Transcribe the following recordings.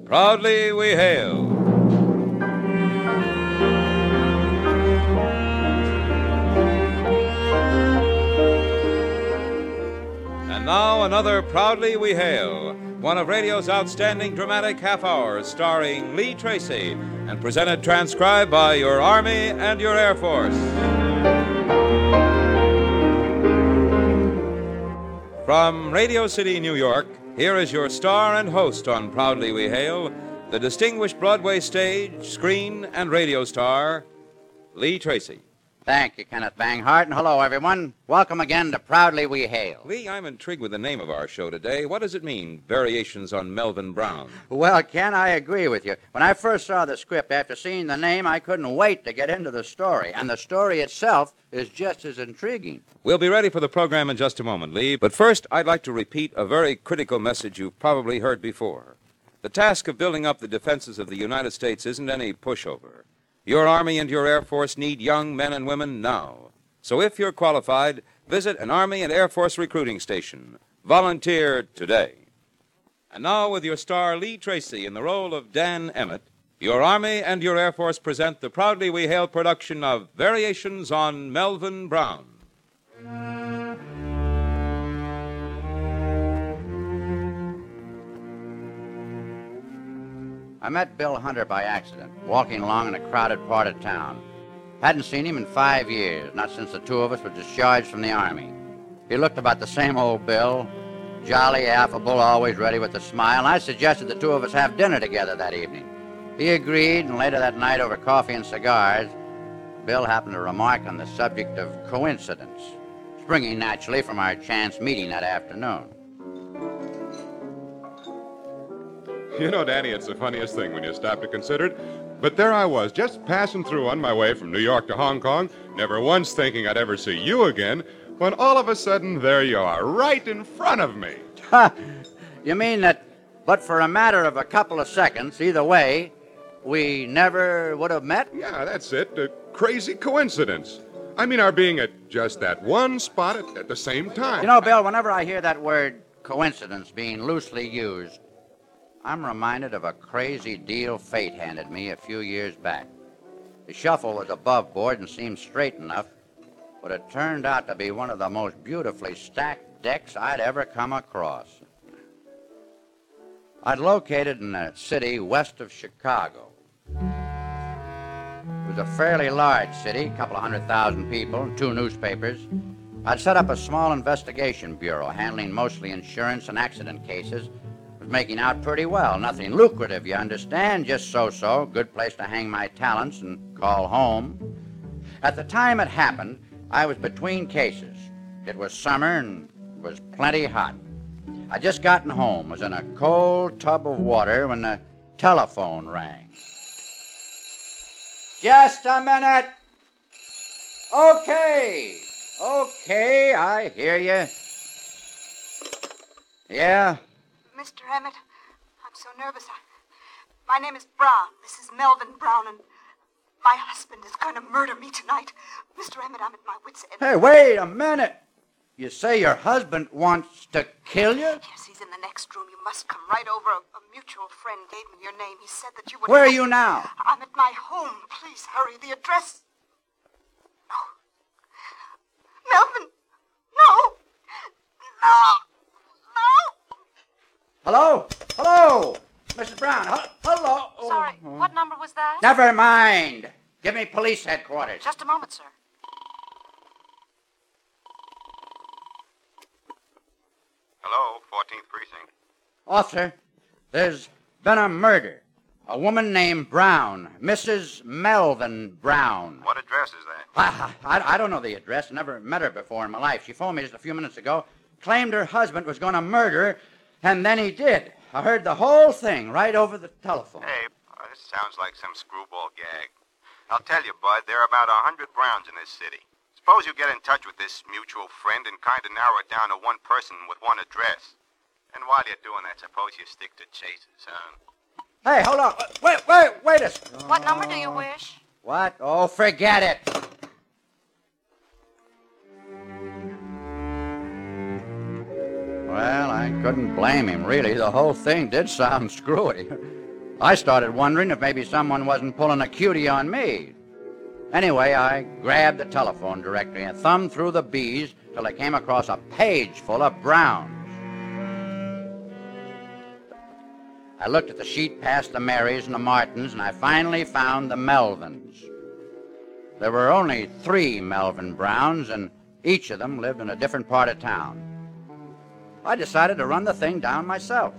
Proudly we hail. And now another Proudly We Hail, one of radio's outstanding dramatic half hours starring Lee Tracy and presented transcribed by your Army and your Air Force. From Radio City, New York, here is your star and host on Proudly We Hail, the distinguished Broadway stage, screen, and radio star, Lee Tracy. Thank you, Kenneth Banghart, and hello, everyone. Welcome again to Proudly We Hail. Lee, I'm intrigued with the name of our show today. What does it mean, Variations on Melvin Brown? Well, Ken, I agree with you. When I first saw the script, after seeing the name, I couldn't wait to get into the story. And the story itself is just as intriguing. We'll be ready for the program in just a moment, Lee. But first, I'd like to repeat a very critical message you've probably heard before. The task of building up the defenses of the United States isn't any pushover. Your Army and your Air Force need young men and women now. So if you're qualified, visit an Army and Air Force recruiting station. Volunteer today. And now, with your star Lee Tracy in the role of Dan Emmett, your Army and your Air Force present the Proudly We Hail production of Variations on Melvin Brown. I met Bill Hunter by accident, walking along in a crowded part of town. Hadn't seen him in 5 years, not since the two of us were discharged from the Army. He looked about the same old Bill, jolly, affable, always ready with a smile, and I suggested the two of us have dinner together that evening. He agreed, and later that night over coffee and cigars, Bill happened to remark on the subject of coincidence, springing naturally from our chance meeting that afternoon. You know, Danny, it's the funniest thing when you stop to consider it. But there I was, just passing through on my way from New York to Hong Kong, never once thinking I'd ever see you again, when all of a sudden, there you are, right in front of me. Ha! You mean that, but for a matter of a couple of seconds, either way, we never would have met? Yeah, that's it. A crazy coincidence. I mean, our being at just that one spot at the same time. You know, Bill, whenever I hear that word coincidence being loosely used, I'm reminded of a crazy deal fate handed me a few years back. The shuffle was above board and seemed straight enough, but it turned out to be one of the most beautifully stacked decks I'd ever come across. I'd located in a city west of Chicago. It was a fairly large city, a couple of 100,000 people, and 2 newspapers. I'd set up a small investigation bureau handling mostly insurance and accident cases. Making out pretty well. Nothing lucrative, you understand, just so-so. Good place to hang my talents and call home. At the time it happened, I was between cases. It was summer and it was plenty hot. I'd just gotten home, was in a cold tub of water when the telephone rang. Just a minute. Okay, I hear you. Yeah? Mr. Emmett, I'm so nervous. My name is Brown. This is Melvin Brown, and my husband is going to murder me tonight. Mr. Emmett, I'm at my wit's end. Hey, wait a minute. You say your husband wants to kill you? Yes, he's in the next room. You must come right over. A mutual friend gave me your name. He said that you would... Where are you now? I'm at my home. Please hurry. The address... No. Melvin! No! No! Hello? Hello? Mrs. Brown, hello? Oh. Sorry, what number was that? Never mind. Give me police headquarters. Just a moment, sir. Hello, 14th Precinct. Officer, there's been a murder. A woman named Brown, Mrs. Melvin Brown. What address is that? I don't know the address. Never met her before in my life. She phoned me just a few minutes ago, claimed her husband was going to murder her, and then he did. I heard the whole thing right over the telephone. Hey, this sounds like some screwball gag. I'll tell you, Bud, there are about 100 Browns in this city. Suppose you get in touch with this mutual friend and kind of narrow it down to one person with one address. And while you're doing that, suppose you stick to chases, huh? Hey, hold on. Wait a second. What number do you wish? What? Oh, forget it. Well, I couldn't blame him, really. The whole thing did sound screwy. I started wondering if maybe someone wasn't pulling a cutie on me. Anyway, I grabbed the telephone directory and thumbed through the B's till I came across a page full of Browns. I looked at the sheet past the Marys and the Martins, and I finally found the Melvins. There were only 3 Melvin Browns, and each of them lived in a different part of town. I decided to run the thing down myself.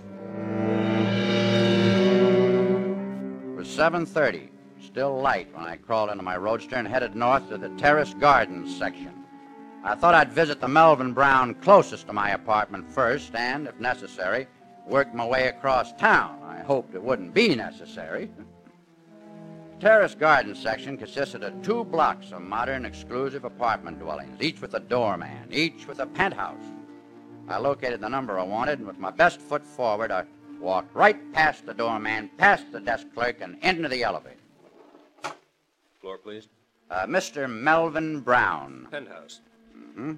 It was 7:30, still light when I crawled into my roadster and headed north to the Terrace Gardens section. I thought I'd visit the Melvin Brown closest to my apartment first and, if necessary, work my way across town. I hoped it wouldn't be necessary. The Terrace Gardens section consisted of 2 blocks of modern, exclusive apartment dwellings, each with a doorman, each with a penthouse. I located the number I wanted, and with my best foot forward, I walked right past the doorman, past the desk clerk, and into the elevator. Floor, please. Mr. Melvin Brown. Penthouse. Mm-hmm.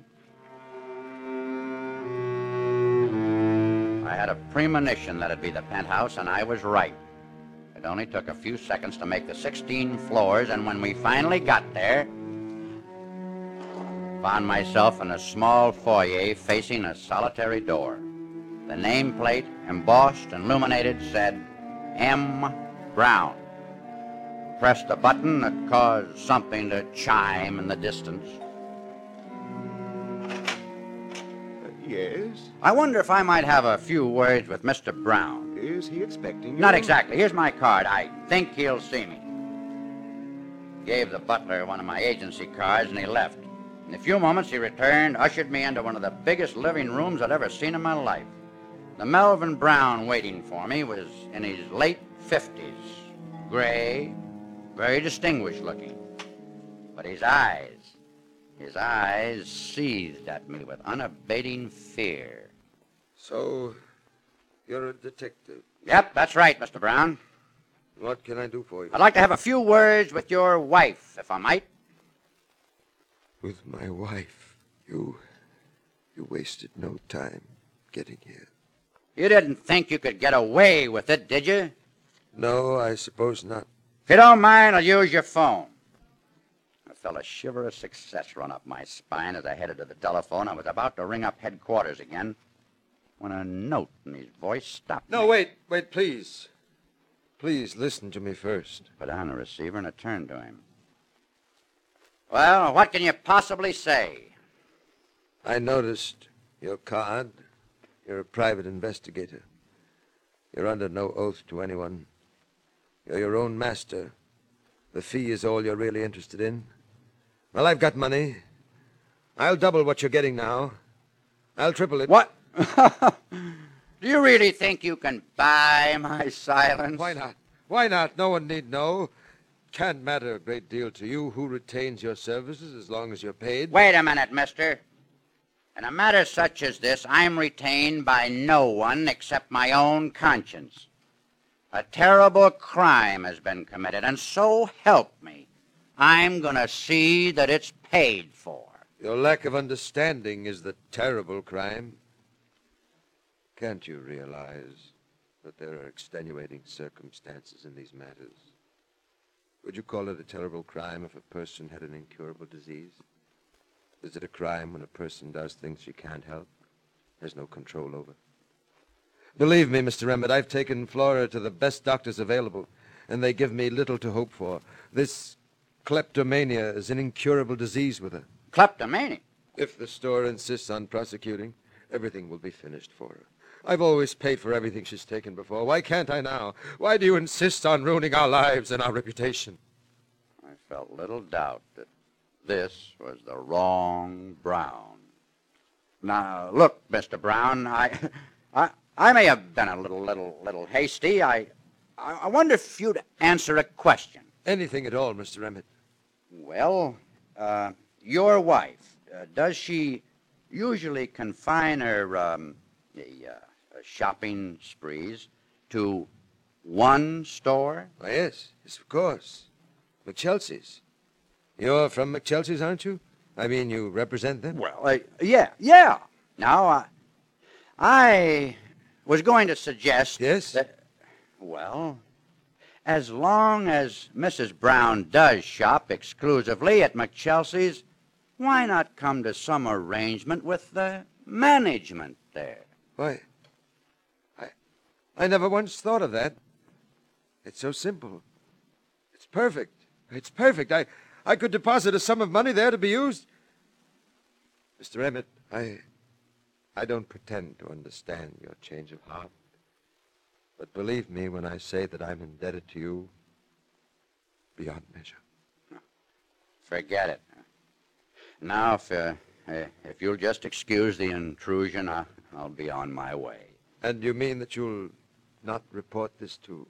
I had a premonition that it'd be the penthouse, and I was right. It only took a few seconds to make the 16 floors, and when we finally got there, found myself in a small foyer facing a solitary door. The nameplate, embossed and illuminated, said, M. Brown. Pressed a button that caused something to chime in the distance. Yes? I wonder if I might have a few words with Mr. Brown. Is he expecting you? Not exactly. Here's my card. I think he'll see me. Gave the butler one of my agency cards, and he left. In a few moments, he returned, ushered me into one of the biggest living rooms I'd ever seen in my life. The Melvin Brown waiting for me was in his late 50s, gray, very distinguished looking. But his eyes seethed at me with unabating fear. So, you're a detective. Yep, that's right, Mr. Brown. What can I do for you? I'd like to have a few words with your wife, if I might. With my wife. You wasted no time getting here. You didn't think you could get away with it, did you? No, I suppose not. If you don't mind, I'll use your phone. I felt a shiver of success run up my spine as I headed to the telephone. I was about to ring up headquarters again when a note in his voice stopped me. No, wait, please. Please listen to me first. Put on the receiver and I turned to him. Well, what can you possibly say? I noticed your card. You're a private investigator. You're under no oath to anyone. You're your own master. The fee is all you're really interested in. Well, I've got money. I'll double what you're getting now. I'll triple it. What? Do you really think you can buy my silence? Why not? Why not? No one need know. Can't matter a great deal to you who retains your services as long as you're paid. Wait a minute, mister. In a matter such as this, I'm retained by no one except my own conscience. A terrible crime has been committed, and so help me, I'm going to see that it's paid for. Your lack of understanding is the terrible crime. Can't you realize that there are extenuating circumstances in these matters? Would you call it a terrible crime if a person had an incurable disease? Is it a crime when a person does things she can't help, has no control over? Believe me, Mr. Emmett, I've taken Flora to the best doctors available, and they give me little to hope for. This kleptomania is an incurable disease with her. Kleptomania? If the store insists on prosecuting, everything will be finished for her. I've always paid for everything she's taken before. Why can't I now? Why do you insist on ruining our lives and our reputation? I felt little doubt that this was the wrong Brown. Now, look, Mr. Brown, I may have been a little hasty. I wonder if you'd answer a question. Anything at all, Mr. Emmett. Well, your wife, does she usually confine her shopping sprees to one store? Why, yes, of course. McChelsea's. You're from McChelsea's, aren't you? I mean, you represent them? Well, yeah. Now, I was going to suggest... Yes? That, well, as long as Mrs. Brown does shop exclusively at McChelsea's, why not come to some arrangement with the management there? Why, I never once thought of that. It's so simple. It's perfect. It's perfect. I could deposit a sum of money there to be used. Mr. Emmett, I don't pretend to understand your change of heart. But believe me when I say that I'm indebted to you beyond measure. Forget it. Now, if you'll just excuse the intrusion, I'll be on my way. And you mean that you'll not report this to...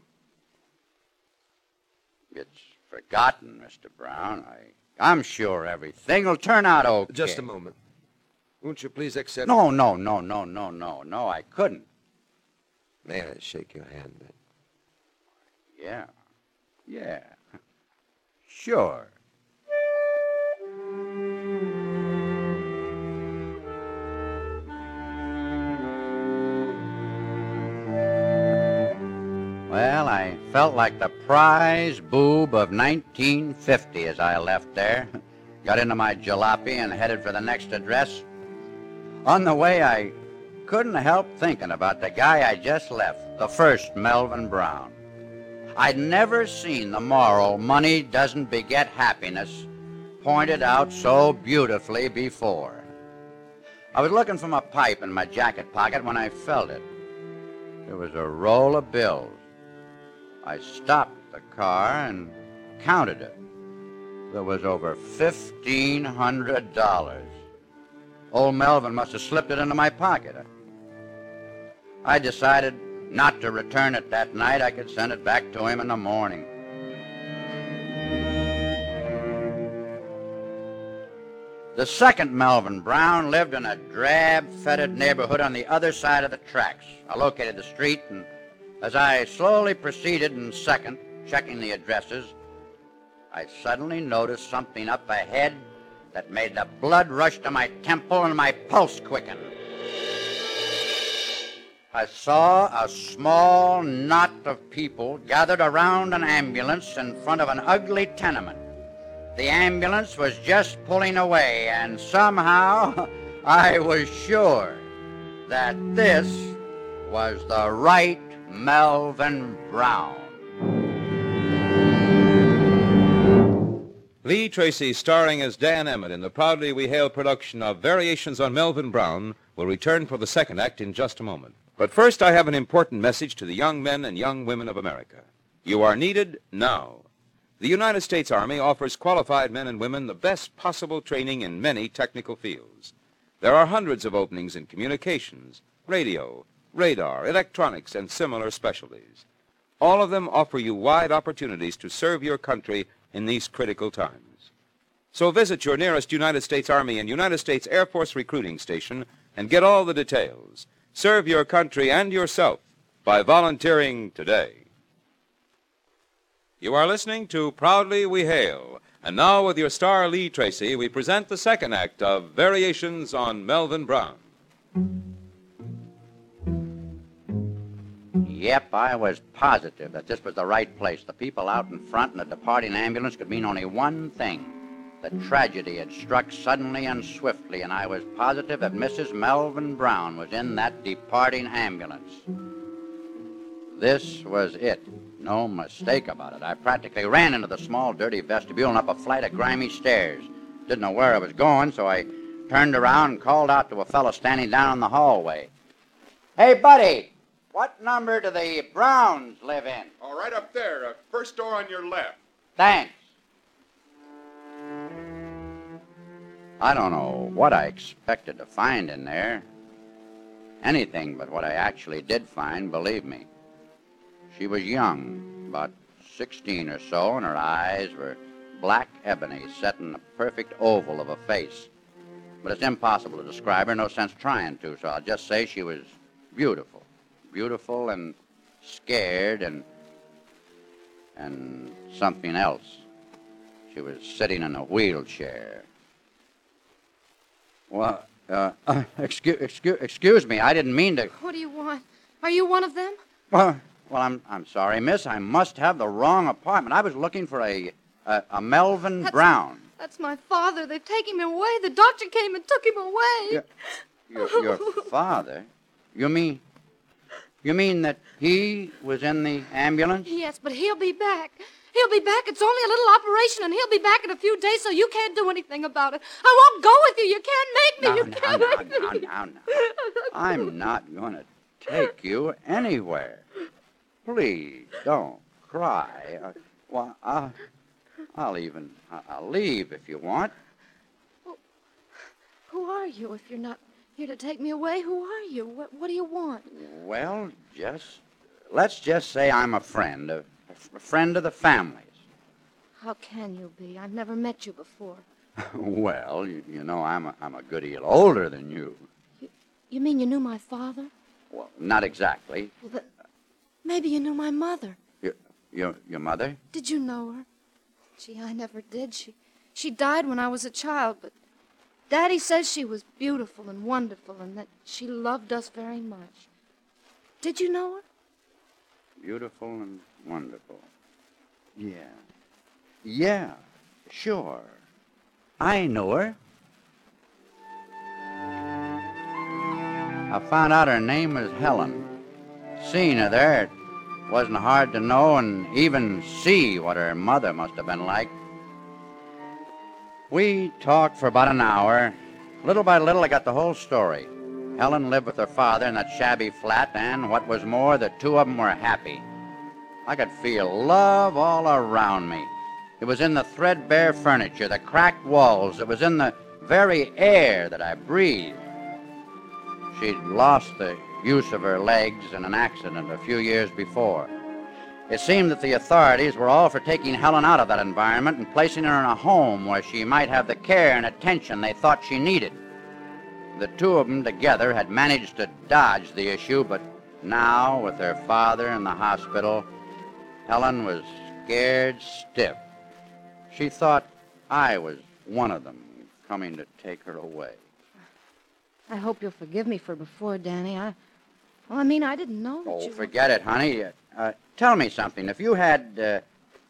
It's forgotten, Mr. Brown. I'm sure everything will turn out okay. Just a moment. Won't you please accept... No, I couldn't. May I shake your hand, then? Yeah. Sure. Well, I felt like the prize boob of 1950 as I left there. Got into my jalopy and headed for the next address. On the way, I couldn't help thinking about the guy I just left, the first Melvin Brown. I'd never seen the moral money doesn't beget happiness pointed out so beautifully before. I was looking for my pipe in my jacket pocket when I felt it. There was a roll of bills. I stopped the car and counted it. There was over $1,500. Old Melvin must have slipped it into my pocket. I decided not to return it that night. I could send it back to him in the morning. The second Melvin Brown lived in a drab-fetid neighborhood on the other side of the tracks. I located the street, and as I slowly proceeded in second, checking the addresses, I suddenly noticed something up ahead that made the blood rush to my temple and my pulse quicken. I saw a small knot of people gathered around an ambulance in front of an ugly tenement. The ambulance was just pulling away, and somehow I was sure that this was the right Melvin Brown. Lee Tracy, starring as Dan Emmett in the Proudly We Hail production of Variations on Melvin Brown, will return for the second act in just a moment. But first, I have an important message to the young men and young women of America. You are needed now. The United States Army offers qualified men and women the best possible training in many technical fields. There are hundreds of openings in communications, radio, radar, electronics, and similar specialties. All of them offer you wide opportunities to serve your country in these critical times. So visit your nearest United States Army and United States Air Force recruiting station and get all the details. Serve your country and yourself by volunteering today. You are listening to Proudly We Hail. And now, with your star Lee Tracy, we present the second act of Variations on Melvin Brown. Yep, I was positive that this was the right place. The people out in front and the departing ambulance could mean only one thing. The tragedy had struck suddenly and swiftly, and I was positive that Mrs. Melvin Brown was in that departing ambulance. This was it. No mistake about it. I practically ran into the small, dirty vestibule and up a flight of grimy stairs. Didn't know where I was going, so I turned around and called out to a fellow standing down in the hallway. Hey, buddy, what number do the Browns live in? Oh, right up there, first door on your left. Thanks. I don't know what I expected to find in there. Anything but what I actually did find, believe me. She was young, about 16 or so, and her eyes were black ebony set in a perfect oval of a face. But it's impossible to describe her, no sense trying to, so I'll just say she was beautiful. Beautiful and scared and something else. She was sitting in a wheelchair. Well, excuse me, I didn't mean to... What do you want? Are you one of them? Well, Well, I'm sorry, miss. I must have the wrong apartment. I was looking for a Melvin Brown. That's my father. They've taken him away. The doctor came and took him away. Your father? You mean that he was in the ambulance? Yes, but he'll be back. He'll be back. It's only a little operation, and he'll be back in a few days, so you can't do anything about it. I won't go with you. You can't make me. You can't make me. Now. I'm not going to take you anywhere. Please don't cry. Well, I'll leave if you want. Well, who are you if you're not here to take me away? Who are you? What do you want? Well, let's just say I'm a friend of the family's. How can you be? I've never met you before. Well, you know, I'm a good deal older than you. You mean you knew my father? Well, not exactly. Well, maybe you knew my mother. Your mother? Did you know her? Gee, I never did. She died when I was a child, but Daddy says she was beautiful and wonderful and that she loved us very much. Did you know her? Beautiful and wonderful. Yeah, sure. I know her. I found out her name was Helen. Seeing her there, it wasn't hard to know and even see what her mother must have been like. We talked for about an hour. Little by little, I got the whole story. Helen lived with her father in that shabby flat, and what was more, the two of them were happy. I could feel love all around me. It was in the threadbare furniture, the cracked walls. It was in the very air that I breathed. She'd lost the use of her legs in an accident a few years before. It seemed that the authorities were all for taking Helen out of that environment and placing her in a home where she might have the care and attention they thought she needed. The two of them together had managed to dodge the issue, but now, with her father in the hospital, Helen was scared stiff. She thought I was one of them coming to take her away. I hope you'll forgive me for before, Danny. I didn't know that you... Forget it, honey. Tell me something. If you had,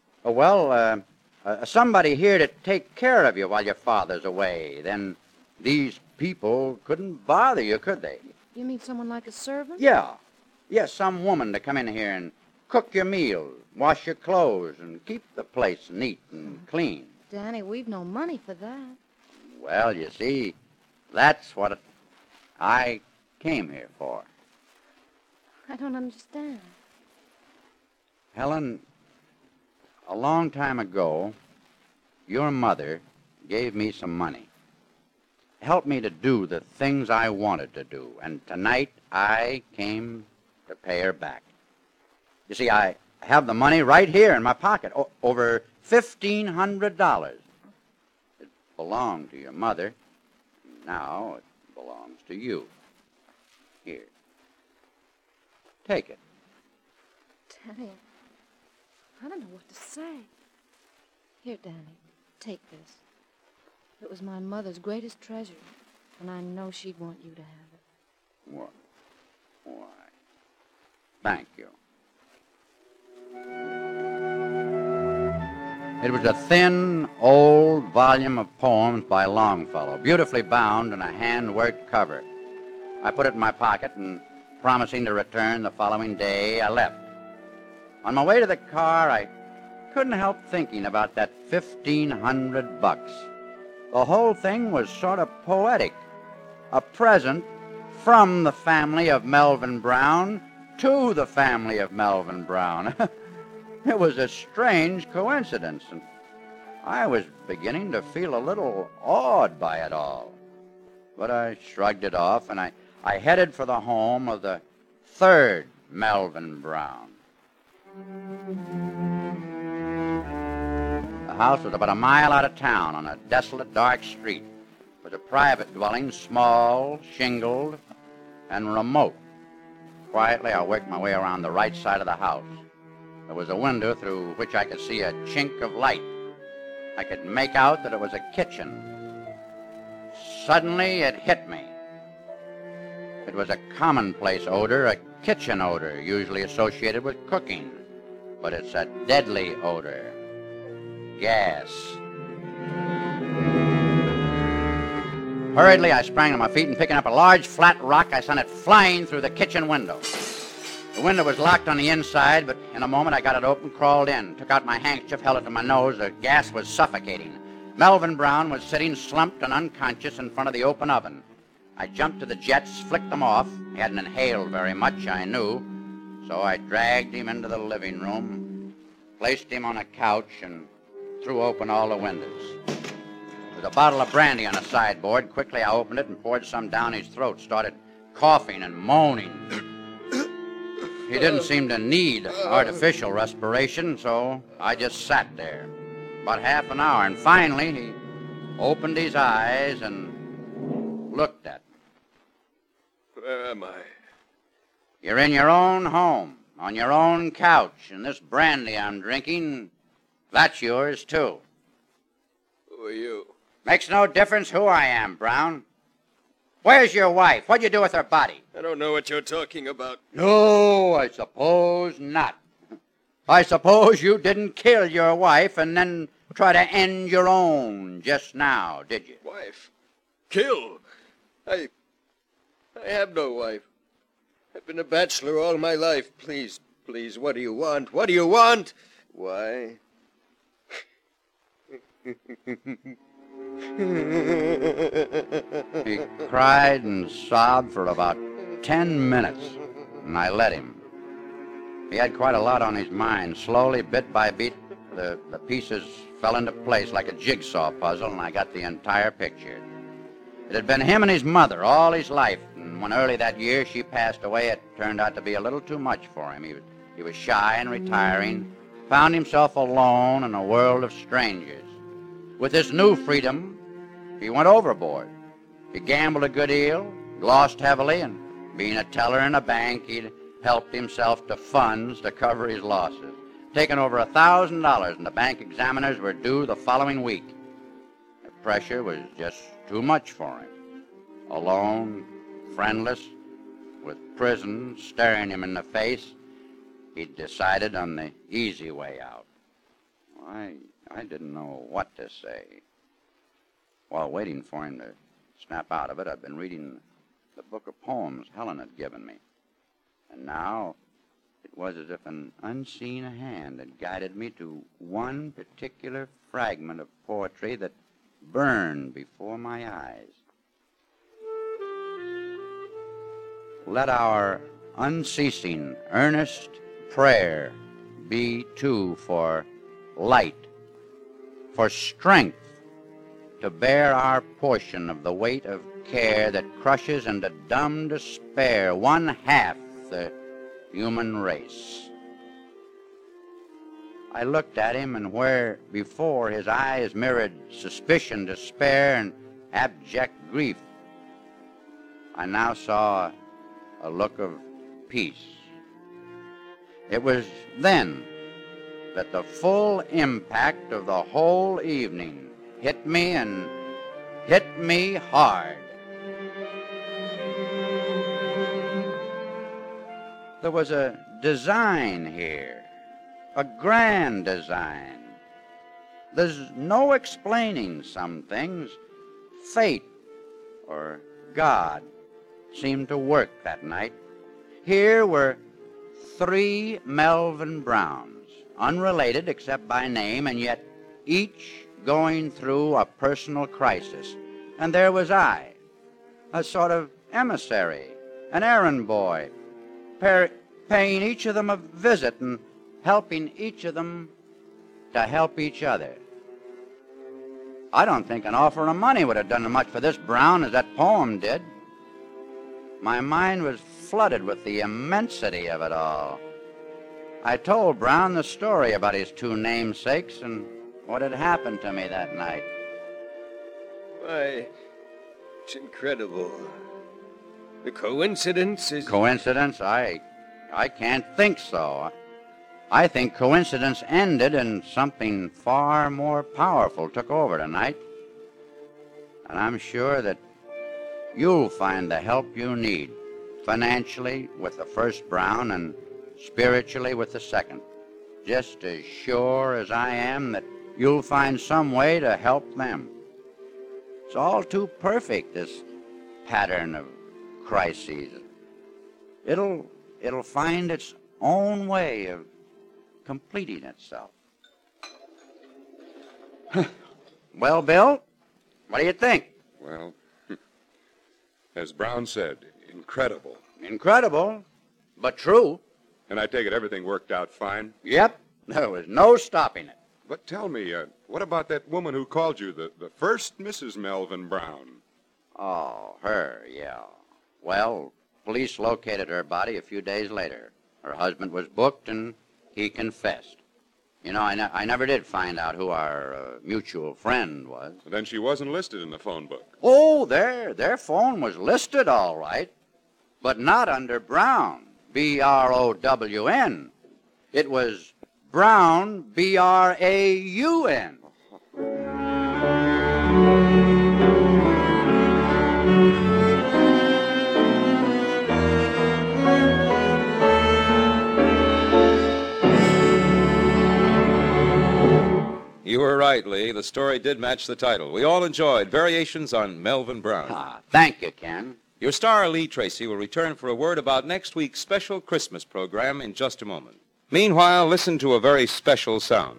somebody here to take care of you while your father's away, then these people couldn't bother you, could they? You mean someone like a servant? Yeah. Yes, some woman to come in here and cook your meals, wash your clothes, and keep the place neat and clean. Danny, we've no money for that. Well, you see, that's what I came here for. I don't understand. Helen, a long time ago, your mother gave me some money. Helped me to do the things I wanted to do, and tonight I came to pay her back. You see, I have the money right here in my pocket, over $1,500. It belonged to your mother. Now it belongs to you. Here. Take it. Danny, I don't know what to say. Here, Danny, take this. It was my mother's greatest treasure, and I know she'd want you to have it. What? Why? Thank you. It was a thin, old volume of poems by Longfellow, beautifully bound in a hand-worked cover. I put it in my pocket, and promising to return the following day, I left. On my way to the car, I couldn't help thinking about that $1,500. The whole thing was sort of poetic. A present from the family of Melvin Brown to the family of Melvin Brown. It was a strange coincidence, and I was beginning to feel a little awed by it all. But I shrugged it off, and I headed for the home of the third Melvin Brown. The house was about a mile out of town on a desolate, dark street. It was a private dwelling, small, shingled, and remote. Quietly, I worked my way around the right side of the house. There was a window through which I could see a chink of light. I could make out that it was a kitchen. Suddenly, it hit me. It was a commonplace odor, a kitchen odor usually associated with cooking, but it's a deadly odor. Gas. Hurriedly, I sprang to my feet and picking up a large flat rock, I sent it flying through the kitchen window. The window was locked on the inside, but in a moment I got it open, crawled in, took out my handkerchief, held it to my nose. The gas was suffocating. Melvin Brown was sitting slumped and unconscious in front of the open oven. I jumped to the jets, flicked them off. He hadn't inhaled very much, I knew. So I dragged him into the living room, placed him on a couch, and threw open all the windows. There was a bottle of brandy on a sideboard. Quickly I opened it and poured some down his throat, started coughing and moaning. He didn't seem to need artificial respiration, so I just sat there. About half an hour, and finally he opened his eyes and looked at me. Where am I? You're in your own home, on your own couch, and this brandy I'm drinking, that's yours too. Who are you? Makes no difference who I am, Brown. Where's your wife? What'd you do with her body? I don't know what you're talking about. No, I suppose not. I suppose you didn't kill your wife and then try to end your own just now, did you? Wife? Kill? I have no wife. I've been a bachelor all my life. Please, what do you want? What do you want? Why? He cried and sobbed for about 10 minutes, and I let him. He had quite a lot on his mind. Slowly, bit by bit, the pieces fell into place like a jigsaw puzzle, and I got the entire picture. It had been him and his mother all his life, and when early that year she passed away, it turned out to be a little too much for him. He was shy and retiring, found himself alone in a world of strangers. With his new freedom, he went overboard. He gambled a good deal, lost heavily, and being a teller in a bank, he'd helped himself to funds to cover his losses. Taken over $1,000, and the bank examiners were due the following week. The pressure was just too much for him. Alone, friendless, with prison staring him in the face, he'd decided on the easy way out. I didn't know what to say. While waiting for him to snap out of it, I'd been reading the book of poems Helen had given me. And now it was as if an unseen hand had guided me to one particular fragment of poetry that burned before my eyes. Let our unceasing, earnest prayer be, too, for light, for strength to bear our portion of the weight of care that crushes into dumb despair one half the human race. I looked at him, and where before his eyes mirrored suspicion, despair, and abject grief, I now saw a look of peace. It was then that the full impact of the whole evening hit me, and hit me hard. There was a design here, a grand design. There's no explaining some things. Fate or God seemed to work that night. Here were 3 Melvin Browns, unrelated except by name, and yet each going through a personal crisis. And there was I, a sort of emissary, an errand boy, paying each of them a visit and helping each of them to help each other. I don't think an offer of money would have done as much for this Brown as that poem did. My mind was flooded with the immensity of it all. I told Brown the story about his 2 namesakes and what had happened to me that night. Why, it's incredible. The coincidence is... Coincidence? I can't think so. I think coincidence ended and something far more powerful took over tonight. And I'm sure that you'll find the help you need financially with the first Brown and spiritually with the second. Just as sure as I am that you'll find some way to help them. It's all too perfect, this pattern of crises. It'll find its own way of completing itself. Well, Bill, what do you think? Well, as Brown said, incredible. Incredible, but true. And I take it everything worked out fine? Yep, there was no stopping it. But tell me, what about that woman who called you the first Mrs. Melvin Brown? Oh, her, yeah. Well, police located her body a few days later. Her husband was booked, and he confessed. You know, I never did find out who our mutual friend was. Then she wasn't listed in the phone book. Oh, their phone was listed all right, but not under Brown, B-R-O-W-N. It was Brown, B-R-A-U-N. You were right, Lee. The story did match the title. We all enjoyed Variations on Melvin Brown. Ah, thank you, Ken. Your star, Lee Tracy, will return for a word about next week's special Christmas program in just a moment. Meanwhile, listen to a very special sound.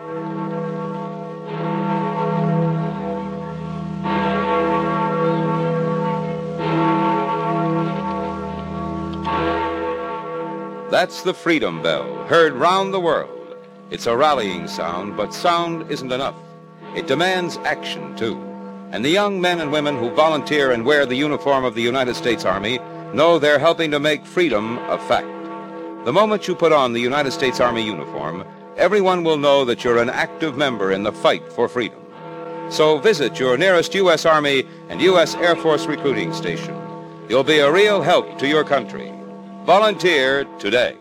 That's the Freedom Bell, heard round the world. It's a rallying sound, but sound isn't enough. It demands action, too. And the young men and women who volunteer and wear the uniform of the United States Army know they're helping to make freedom a fact. The moment you put on the United States Army uniform, everyone will know that you're an active member in the fight for freedom. So visit your nearest U.S. Army and U.S. Air Force recruiting station. You'll be a real help to your country. Volunteer today.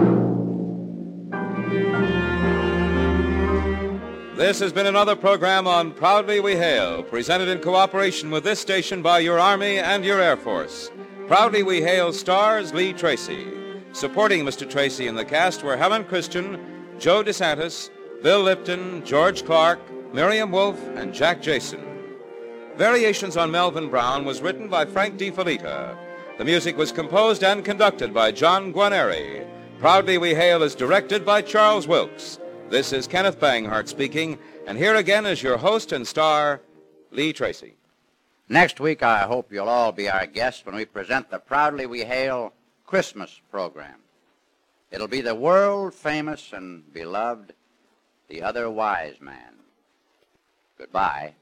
This has been another program on Proudly We Hail, presented in cooperation with this station by your Army and your Air Force. Proudly We Hail stars Lee Tracy. Supporting Mr. Tracy in the cast were Helen Christian, Joe DeSantis, Bill Lipton, George Clark, Miriam Wolfe, and Jack Jason. Variations on Melvin Brown was written by Frank DiFelita. The music was composed and conducted by John Guarneri. Proudly We Hail is directed by Charles Wilkes. This is Kenneth Banghart speaking, and here again is your host and star, Lee Tracy. Next week, I hope you'll all be our guests when we present the Proudly We Hail Christmas program. It'll be the world-famous and beloved The Other Wise Man. Goodbye.